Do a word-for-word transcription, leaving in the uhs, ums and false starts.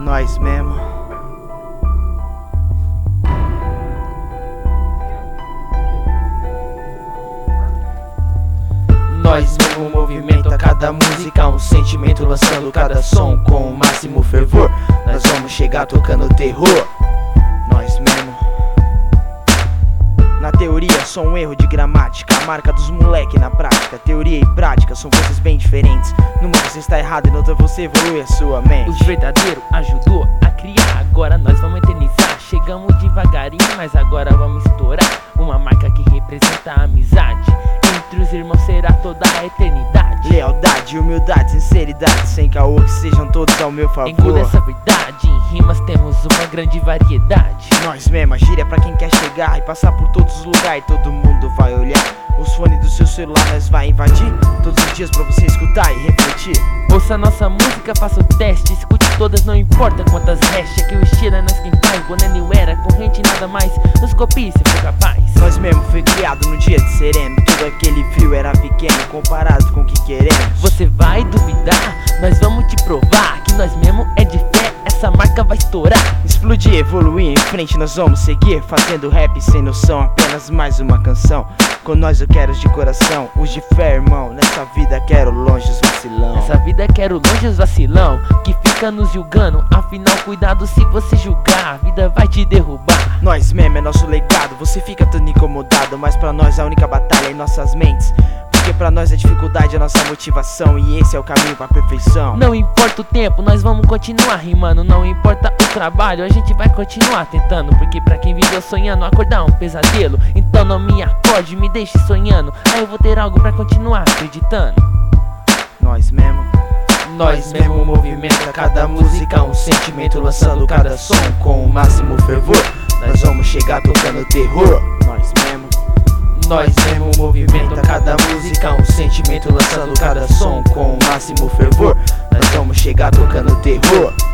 Nós mesmo. Nós mesmo movimenta cada música, um sentimento lançando cada som com o máximo fervor. Nós vamos chegar tocando terror. Nós mesmo. Na teoria só um erro de gramática, a marca dos moleque na prática. Teoria e prática são coisas bem diferentes. Numa você está errado e noutra você evolui a sua mente. O verdadeiro ajudou a criar, agora nós vamos eternizar. Chegamos devagarinho, mas agora vamos estourar. Uma marca que representa a amizade, entre os irmãos será toda a eternidade. Lealdade, humildade, sinceridade, sem caô, que sejam todos ao meu favor. Engula essa verdade, em rimas temos uma grande variedade. Nós mesmo, a gíria pra quem quer chegar e passar por todos os lugares, todo mundo vai olhar. Os fones do seu celular nós vai invadir todos os dias pra você escutar e refletir. Ouça nossa música, faça o teste, escute todas, não importa quantas hashes. É que o estilo é nós quem faz, boné new era, corrente nada mais. Nos copie se for capaz. Nós mesmo foi criado no dia de sereno, todo aquele frio era pequeno comparado com o que queremos. Você vai duvidar? Nós vamos te provar que nós mesmo é de fé, essa marca vai estourar. Explodir, evoluir, em frente nós vamos seguir, fazendo rap sem noção, apenas mais uma canção. Com nós eu quero os de coração, os de fé, irmão. Nessa vida quero longe os vacilão. Nessa vida quero longe os vacilão, que fica nos julgando. Afinal, cuidado se você julgar, a vida vai te derrubar. Nós mesmo é nosso legado, você fica todo incomodado, mas pra nós a única batalha é em nossas mentes. Porque pra nós a dificuldade é a nossa motivação, e esse é o caminho pra perfeição. Não importa o tempo, nós vamos continuar rimando. Não importa o trabalho, a gente vai continuar tentando. Porque pra quem viveu sonhando, acordar é um pesadelo. Então não me acorde, me deixe sonhando, aí eu vou ter algo pra continuar acreditando. Nós mesmo. Nós mesmo movimenta cada música, um sentimento lançando cada som com o máximo fervor. Nós vamos chegar tocando terror. Nós mesmo. Nós mesmo movimenta cada música, um sentimento lançando cada som com o máximo fervor. Nós vamos chegar tocando terror.